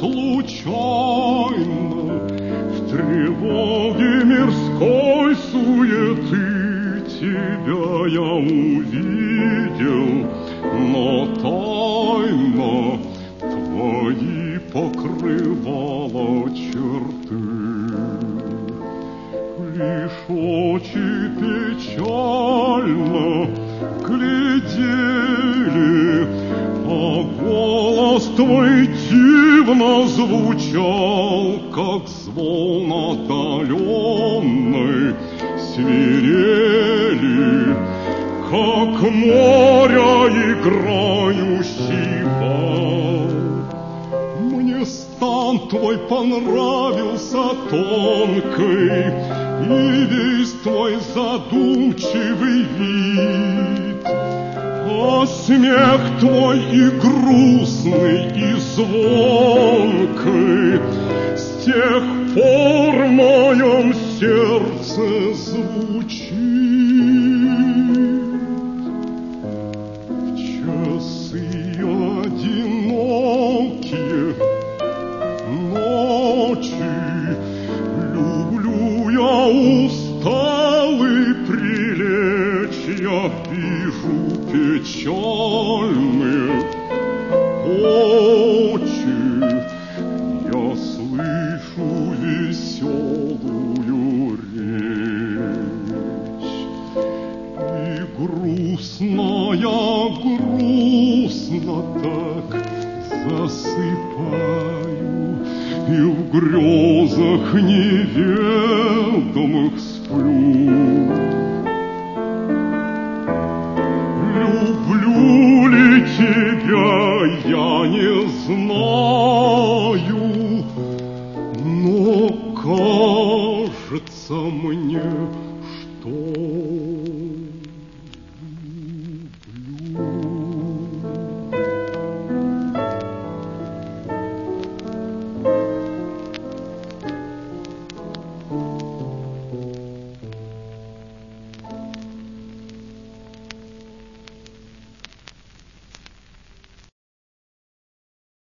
случайно в тревоге мирской суеты тебя я увидел, но тайно твои покрывала черты. Лишь очи печально глядели, а голос твой дивно звучал, как звон отдаленный, свирели, как море играющий вал. Мне стан твой понравился тонкий, и весь твой задумчивый вид, а смех твой и грустный, и звонкий с тех пор в моем сердце звучит. В часы одинокие ночи люблю я усталый прилечь, я вижу печальные очи, я слышу веселую речь. И грустно так засыпаю, и в грезах неведомых сплю. Люблю ли тебя, я не знаю, но кажется мне, что